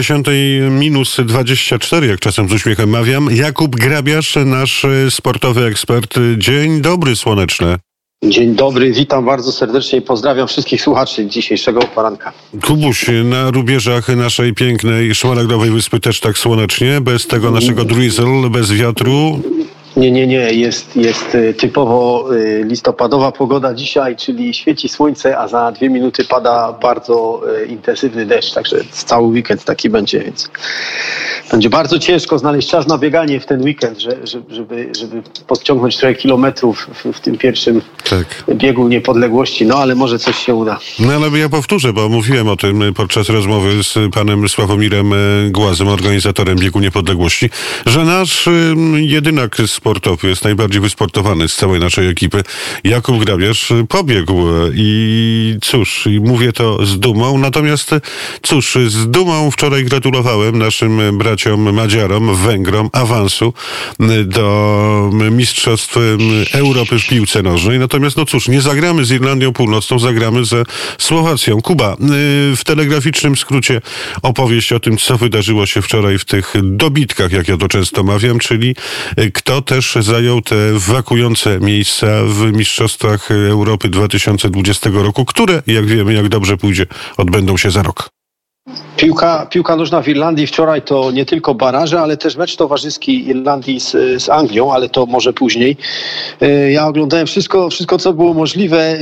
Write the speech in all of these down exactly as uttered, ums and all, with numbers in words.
dziesiątej minus dwadzieścia cztery, jak czasem z uśmiechem mawiam. Jakub Grabiarz, nasz sportowy ekspert. Dzień dobry, słoneczny. Dzień dobry, witam bardzo serdecznie i pozdrawiam wszystkich słuchaczy dzisiejszego poranka. Kubuś, na rubieżach naszej pięknej szmaragdowej wyspy też tak słonecznie, bez tego naszego drizzle, bez wiatru? Nie, nie, nie. Jest, jest typowo listopadowa pogoda dzisiaj, czyli świeci słońce, a za dwie minuty pada bardzo intensywny deszcz, także cały weekend taki będzie, więc będzie bardzo ciężko znaleźć czas na bieganie w ten weekend, żeby, żeby podciągnąć trochę kilometrów w, w tym pierwszym tak. biegu niepodległości, no ale może coś się uda. No ale ja powtórzę, bo mówiłem o tym podczas rozmowy z panem Sławomirem Głazem, organizatorem biegu niepodległości, że nasz jedynak sportowy jest najbardziej wysportowany z całej naszej ekipy. Jakub Grabiarz pobiegł i cóż, i mówię to z dumą, natomiast cóż, z dumą wczoraj gratulowałem naszym braciom Madziarom, Węgrom awansu do Mistrzostw Europy w piłce nożnej. Natomiast no cóż, nie zagramy z Irlandią Północną, zagramy ze Słowacją. Kuba, w telegraficznym skrócie opowieść o tym, co wydarzyło się wczoraj w tych dobitkach, jak ja to często mawiam, czyli kto też zajął te wakujące miejsca w Mistrzostwach Europy dwa tysiące dwudziestego roku, które, jak wiemy, jak dobrze pójdzie, odbędą się za rok. Piłka, piłka nożna w Irlandii wczoraj to nie tylko baraże, ale też mecz towarzyski Irlandii z, z Anglią, ale to może później. Ja oglądałem wszystko, wszystko co było możliwe.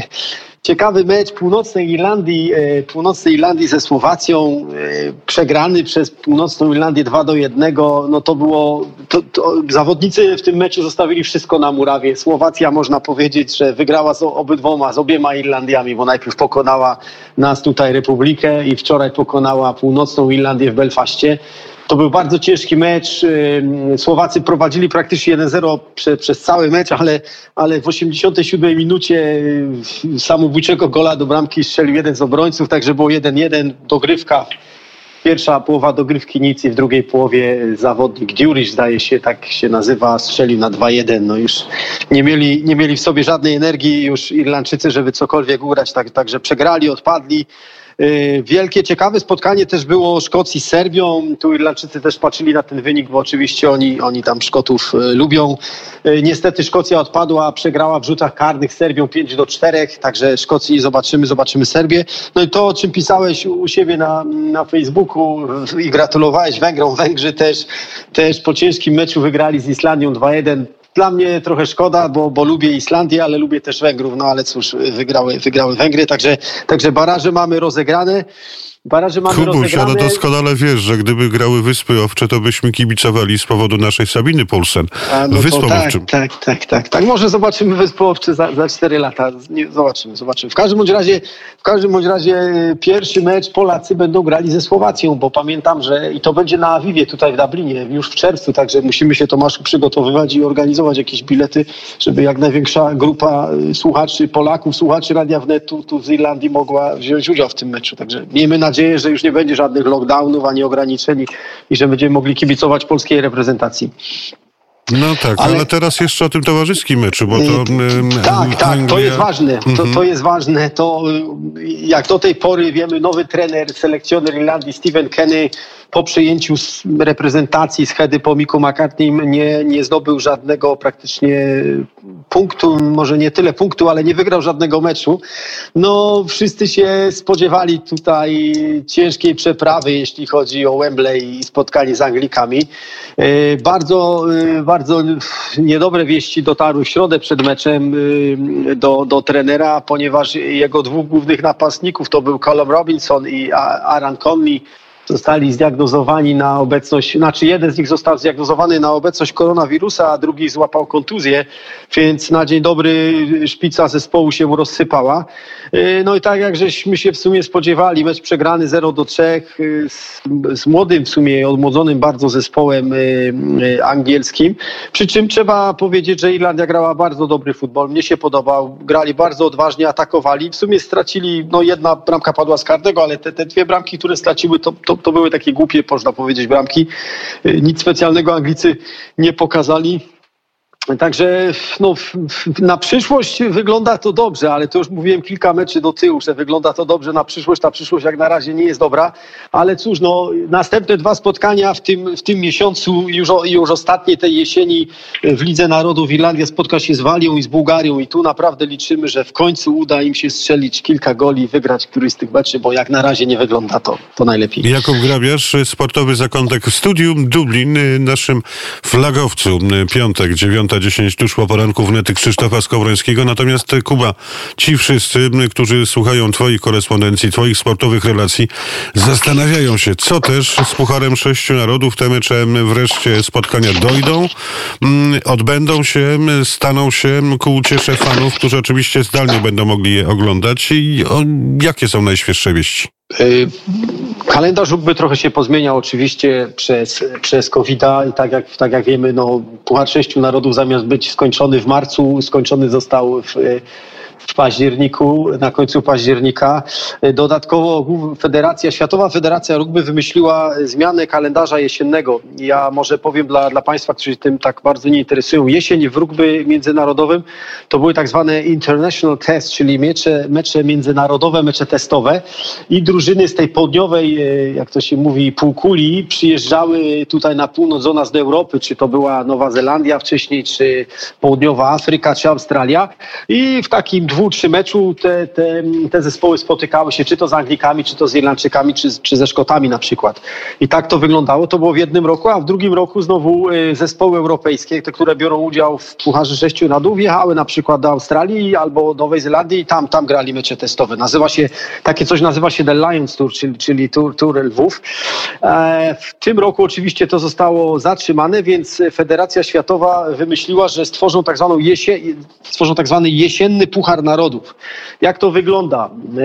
Ciekawy mecz północnej Irlandii, północnej Irlandii ze Słowacją, przegrany przez północną Irlandię dwa do jednego. No to było, to, to, zawodnicy w tym meczu zostawili wszystko na murawie. Słowacja, można powiedzieć, że wygrała z obydwoma, z obiema Irlandiami, bo najpierw pokonała nas tutaj Republikę i wczoraj pokonała północną Irlandię w Belfaście. To był bardzo ciężki mecz. Słowacy prowadzili praktycznie jeden zero prze, przez cały mecz, ale, ale w osiemdziesiątej siódmej minucie samobójczego gola do bramki strzelił jeden z obrońców, także było jeden jeden, dogrywka. Pierwsza połowa dogrywki nic i w drugiej połowie zawodnik Durish, zdaje się, tak się nazywa, strzelił na dwa jeden. No już nie mieli, nie mieli w sobie żadnej energii już Irlandczycy, żeby cokolwiek ugrać, tak, także przegrali, odpadli. Wielkie, ciekawe spotkanie też było Szkocji z Serbią. Tu Irlandczycy też patrzyli na ten wynik, bo oczywiście oni, oni tam Szkotów lubią. Niestety Szkocja odpadła, przegrała w rzutach karnych z Serbią pięć do czterech, także Szkocji zobaczymy, zobaczymy Serbię. No i to, o czym pisałeś u siebie na, na Facebooku i gratulowałeś Węgrom. Węgrzy też, też po ciężkim meczu wygrali z Islandią dwa jeden. Dla mnie trochę szkoda, bo, bo lubię Islandię, ale lubię też Węgrów, no ale cóż, wygrały, wygrały Węgry, także, także baraże mamy rozegrane. Baraże mamy Kubuś, rozegrane. ale doskonale wiesz, że gdyby grały Wyspy Owcze, to byśmy kibicowali z powodu naszej Sabiny Poulsen. A, no Wyspom tak, Owczym. tak, tak, tak, tak. Może zobaczymy Wyspy Owcze za, za cztery lata. Nie, zobaczymy, zobaczymy. W każdym bądź razie, w każdym bądź razie pierwszy mecz Polacy będą grali ze Słowacją, bo pamiętam, że i to będzie na Awiwie tutaj w Dublinie już w czerwcu, także musimy się, Tomaszu, przygotowywać i organizować jakieś bilety, żeby jak największa grupa słuchaczy, Polaków, słuchaczy Radia Wnet tu, tu z Irlandii mogła wziąć udział w tym meczu. Także miejmy nadzieję, że już nie będzie żadnych lockdownów ani ograniczeń i że będziemy mogli kibicować polskiej reprezentacji. No tak, ale, ale teraz jeszcze o tym towarzyskim meczu, bo to... Yy, tak, tak, Anglia... to jest ważne, to, mm-hmm. to jest ważne, to jak do tej pory wiemy, nowy trener, selekcjoner Irlandii Stephen Kenny po przyjęciu reprezentacji z Hedy po Miku McCartney nie, nie zdobył żadnego praktycznie punktu, może nie tyle punktu, ale nie wygrał żadnego meczu. No wszyscy się spodziewali tutaj ciężkiej przeprawy, jeśli chodzi o Wembley i spotkanie z Anglikami. Bardzo, bardzo niedobre wieści dotarły w środę przed meczem do, do trenera, ponieważ jego dwóch głównych napastników to był Callum Robinson i Aaron Conley. Zostali zdiagnozowani na obecność, znaczy jeden z nich został zdiagnozowany na obecność koronawirusa, a drugi złapał kontuzję, więc na dzień dobry szpica zespołu się rozsypała. No i tak jak żeśmy się w sumie spodziewali, mecz przegrany zero do trzech z, z młodym w sumie, odmłodzonym bardzo zespołem angielskim. Przy czym trzeba powiedzieć, że Irlandia grała bardzo dobry futbol, mnie się podobał, grali bardzo odważnie, atakowali. W sumie stracili, no jedna bramka padła z karnego, ale te, te dwie bramki, które straciły, to, to, to były takie głupie, można powiedzieć, bramki. Nic specjalnego Anglicy nie pokazali. Także no, na przyszłość wygląda to dobrze, ale to już mówiłem kilka meczy do tyłu, że wygląda to dobrze na przyszłość. Ta przyszłość jak na razie nie jest dobra, ale cóż, no, następne dwa spotkania w tym, w tym miesiącu, już, już ostatnie tej jesieni w Lidze Narodów Irlandia spotka się z Walią i z Bułgarią i tu naprawdę liczymy, że w końcu uda im się strzelić kilka goli i wygrać któryś z tych meczy, bo jak na razie nie wygląda to, to najlepiej. Jakub Grabiarz, sportowy zakątek w studiu Dublin, naszym flagowcu. Piątek, dziewiąta dziesięć tuż po poranku wnet Krzysztofa Skowrońskiego. Natomiast Kuba, ci wszyscy, którzy słuchają twoich korespondencji, twoich sportowych relacji, zastanawiają się, co też z Pucharem Sześciu Narodów. Te mecze wreszcie spotkania dojdą, odbędą się, staną się ku uciesze fanów, którzy oczywiście zdalnie będą mogli je oglądać. I o, jakie są najświeższe wieści? Kalendarz rógby trochę się pozmieniał oczywiście przez, przez kowida i tak jak, tak jak wiemy, no, Puchar Sześciu Narodów zamiast być skończony w marcu, skończony został w, w październiku, na końcu października. Dodatkowo Federacja, Światowa Federacja Rugby wymyśliła zmianę kalendarza jesiennego. Ja może powiem dla, dla Państwa, którzy się tym tak bardzo nie interesują. Jesień w rugby międzynarodowym to były tak zwane international test, czyli mecze, mecze międzynarodowe, mecze testowe i drużyny z tej południowej, jak to się mówi, półkuli przyjeżdżały tutaj na północ do nas do Europy, czy to była Nowa Zelandia wcześniej, czy Południowa Afryka, czy Australia i w takim dwu, trzy meczu te, te, te zespoły spotykały się, czy to z Anglikami, czy to z Irlandczykami, czy, czy ze Szkotami na przykład. I tak to wyglądało. To było w jednym roku, a w drugim roku znowu zespoły europejskie, te, które biorą udział w Pucharze Sześciu Narodów, jechały na przykład do Australii albo Nowej Zelandii i tam, tam grali mecze testowe. Nazywa się, takie coś nazywa się The Lions Tour, czyli, czyli Tour, Tour Lwów. E, w tym roku oczywiście to zostało zatrzymane, więc Federacja Światowa wymyśliła, że stworzą tak zwaną jesie, stworzą tak zwany jesienny Puchar Narodów. Jak to wygląda?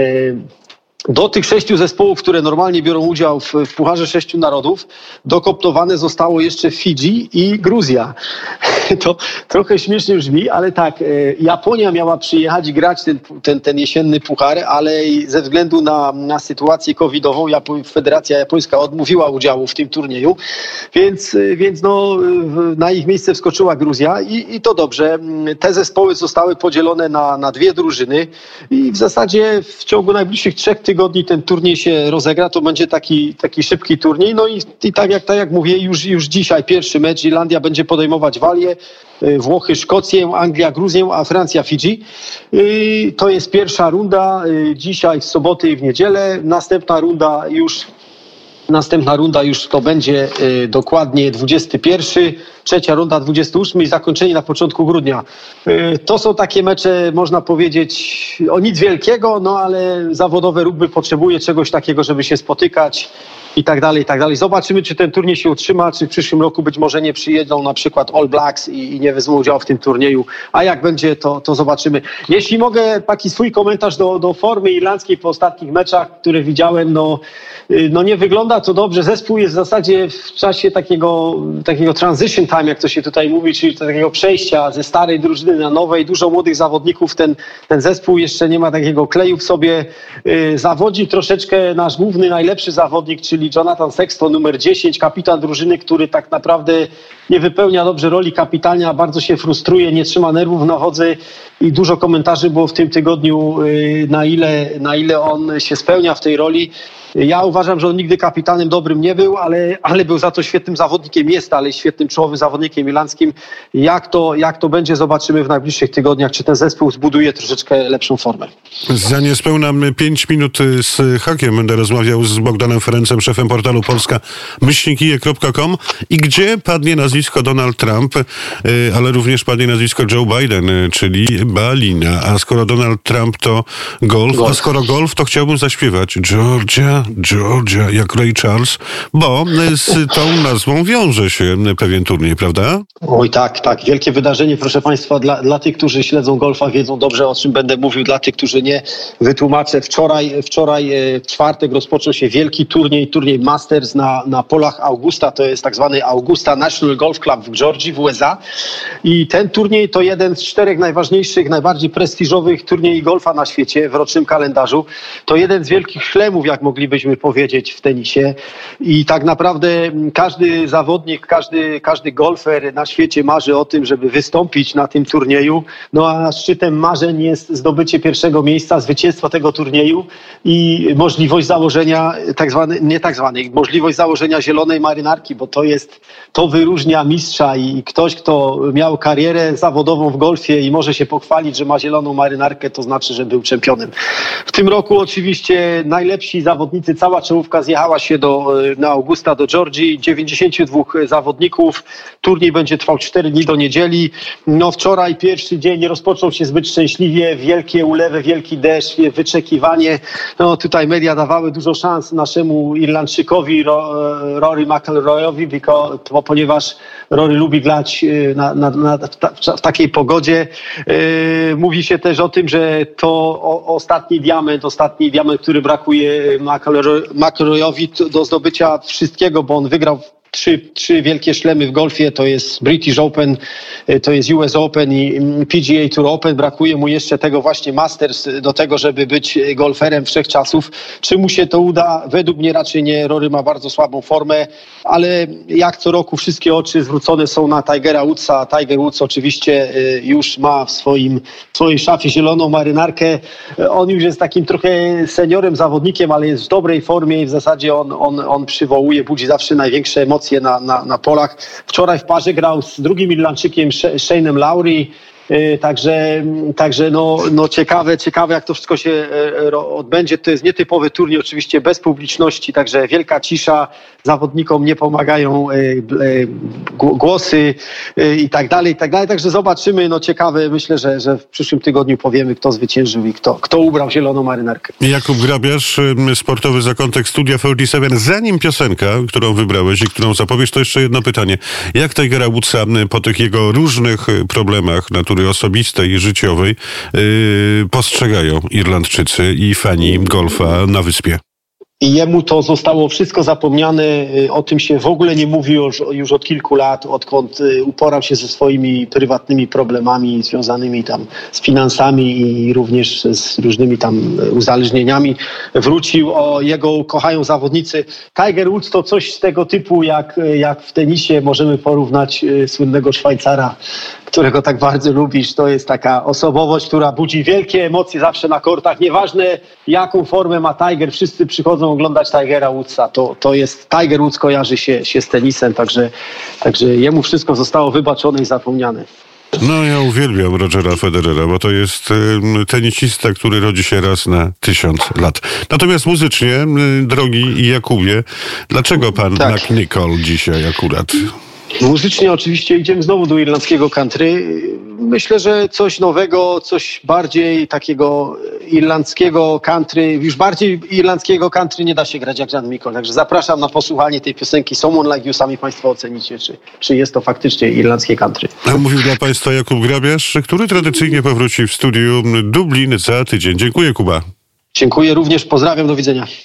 Do tych sześciu zespołów, które normalnie biorą udział w, w Pucharze Sześciu Narodów, dokoptowane zostało jeszcze Fidżi i Gruzja. To trochę śmiesznie brzmi, ale tak, Japonia miała przyjechać i grać ten, ten, ten jesienny puchar, ale ze względu na, na sytuację covidową Japo- Federacja Japońska odmówiła udziału w tym turnieju, więc, więc no, na ich miejsce wskoczyła Gruzja i, i to dobrze. Te zespoły zostały podzielone na, na dwie drużyny i w zasadzie w ciągu najbliższych trzech tygodni ten turniej się rozegra, to będzie taki, taki szybki turniej. No i, i tak, jak, tak jak mówię, już, już dzisiaj pierwszy mecz Irlandia będzie podejmować Walię, Włochy, Szkocję, Anglia, Gruzję, a Francja, Fidżi. To jest pierwsza runda dzisiaj w sobotę i w niedzielę. Następna runda już Następna runda już to będzie y, dokładnie dwudziesty pierwszy, trzecia runda dwudziesty ósmy i zakończenie na początku grudnia. Y, to są takie mecze, można powiedzieć, o nic wielkiego, no ale zawodowe rugby potrzebuje czegoś takiego, żeby się spotykać i tak dalej, i tak dalej. Zobaczymy, czy ten turniej się utrzyma, czy w przyszłym roku być może nie przyjedą na przykład All Blacks i, i nie wezmą udziału w tym turnieju, a jak będzie, to, to zobaczymy. Jeśli mogę taki swój komentarz do, do formy irlandzkiej po ostatnich meczach, które widziałem, no, no nie wygląda to dobrze. Zespół jest w zasadzie w czasie takiego, takiego transition time, jak to się tutaj mówi, czyli takiego przejścia ze starej drużyny na nowej. Dużo młodych zawodników. Ten, ten zespół jeszcze nie ma takiego kleju w sobie. Yy, zawodzi troszeczkę nasz główny, najlepszy zawodnik, czyli Jonathan Sexton, numer dziesięć, kapitan drużyny, który tak naprawdę nie wypełnia dobrze roli kapitana, bardzo się frustruje, nie trzyma nerwów na wodzy i dużo komentarzy było w tym tygodniu, yy, na ile, na ile on się spełnia w tej roli. Ja uważam, że on nigdy kapitanem dobrym nie był, ale, ale był za to świetnym zawodnikiem, jest dalej świetnym czołowym zawodnikiem irlandzkim. Jak to, jak to będzie, zobaczymy w najbliższych tygodniach, czy ten zespół zbuduje troszeczkę lepszą formę. Za niespełna pięć minut z hakiem będę rozmawiał z Bogdanem Ferencem, szefem portalu polska myślnik i e kropka com, i gdzie padnie nazwisko Donald Trump, ale również padnie nazwisko Joe Biden, czyli Balina. A skoro Donald Trump to golf, golf. a skoro golf, to chciałbym zaśpiewać Georgia, Georgia, jak Ray Charles, bo z tą nazwą wiąże się pewien turniej, prawda? Oj tak, tak. Wielkie wydarzenie, proszę Państwa, dla, dla tych, którzy śledzą golfa, wiedzą dobrze, o czym będę mówił. Dla tych, którzy nie, wytłumaczę. Wczoraj, wczoraj w czwartek rozpoczął się wielki turniej, turniej Masters na, na polach Augusta. To jest tak zwany Augusta National Golf Club w Georgii w U S A. I ten turniej to jeden z czterech najważniejszych, najbardziej prestiżowych turniejów golfa na świecie w rocznym kalendarzu. To jeden z wielkich szlemów, jak mogli moglibyśmy powiedzieć w tenisie. I tak naprawdę każdy zawodnik, każdy, każdy golfer na świecie marzy o tym, żeby wystąpić na tym turnieju. No a szczytem marzeń jest zdobycie pierwszego miejsca, zwycięstwo tego turnieju i możliwość założenia tak zwanej, nie tak zwanej, możliwość założenia zielonej marynarki, bo to jest, to wyróżnia mistrza i ktoś, kto miał karierę zawodową w golfie i może się pochwalić, że ma zieloną marynarkę, to znaczy, że był czempionem. W tym roku oczywiście najlepsi zawodnicy, cała czołówka zjechała się do, na Augusta, do Georgii, dziewięćdziesięciu dwóch zawodników. Turniej będzie trwał cztery dni do niedzieli. No wczoraj pierwszy dzień rozpoczął się zbyt szczęśliwie, wielkie ulewy, wielki deszcz, wyczekiwanie. No tutaj media dawały dużo szans naszemu Irlandczykowi, Rory McIlroyowi, ponieważ Rory lubi grać na, na, na, w takiej pogodzie. Mówi się też o tym, że to o, ostatni diament, ostatni diament, który brakuje McIlroyowi do zdobycia wszystkiego, bo on wygrał Trzy, trzy wielkie szlemy w golfie, to jest British Open, to jest U S Open i P G A Tour Open. Brakuje mu jeszcze tego właśnie Masters do tego, żeby być golferem wszechczasów. Czy mu się to uda? Według mnie raczej nie. Rory ma bardzo słabą formę, ale jak co roku wszystkie oczy zwrócone są na Tigera Woodsa. Tiger Woods oczywiście już ma w swoim, w swojej szafie zieloną marynarkę. On już jest takim trochę seniorem zawodnikiem, ale jest w dobrej formie i w zasadzie on, on, on przywołuje, budzi zawsze największe emocje Na, na, na polach. Wczoraj w parze grał z drugim Irlandczykiem, Shane'em Lowry. Także, także no, no ciekawe, ciekawe jak to wszystko się odbędzie. To jest nietypowy turniej, oczywiście bez publiczności, także wielka cisza, zawodnikom nie pomagają głosy i tak dalej, i tak dalej. Także zobaczymy, no ciekawe, myślę, że, że w przyszłym tygodniu powiemy, kto zwyciężył i kto, kto ubrał zieloną marynarkę. Jakub Grabiarz, sportowy zakątek Studia czterdzieści siedem. Zanim piosenka, którą wybrałeś i którą zapowiesz, to jeszcze jedno pytanie. Jak Tigera Woodsa po tych jego różnych problemach natury osobistej i życiowej yy, postrzegają Irlandczycy i fani golfa na wyspie? I jemu to zostało wszystko zapomniane, o tym się w ogóle nie mówi już, już od kilku lat, odkąd uporał się ze swoimi prywatnymi problemami związanymi tam z finansami i również z różnymi tam uzależnieniami. Wrócił, o jego kochają zawodnicy. Tiger Woods to coś z tego typu, jak, jak w tenisie możemy porównać słynnego Szwajcara, którego tak bardzo lubisz. To jest taka osobowość, która budzi wielkie emocje zawsze na kortach. Nieważne jaką formę ma Tiger, wszyscy przychodzą oglądać Tigera Woodsa. To, to jest, Tiger Woods kojarzy się, się z tenisem, także, także jemu wszystko zostało wybaczone i zapomniane. No ja uwielbiam Rogera Federera, bo to jest y, tenisista, który rodzi się raz na tysiąc lat. Natomiast muzycznie, y, drogi Jakubie, dlaczego pan tak. McNichol dzisiaj akurat? Muzycznie oczywiście idziemy znowu do irlandzkiego country. Myślę, że coś nowego, coś bardziej takiego irlandzkiego country, już bardziej irlandzkiego country nie da się grać jak Jan Mikol. Także zapraszam na posłuchanie tej piosenki Someone Like You. Sami państwo ocenicie, czy, czy jest to faktycznie irlandzkie country. A mówił dla państwa Jakub Grabiarz, który tradycyjnie powróci w studiu Dublin za tydzień. Dziękuję, Kuba. Dziękuję również, pozdrawiam, do widzenia.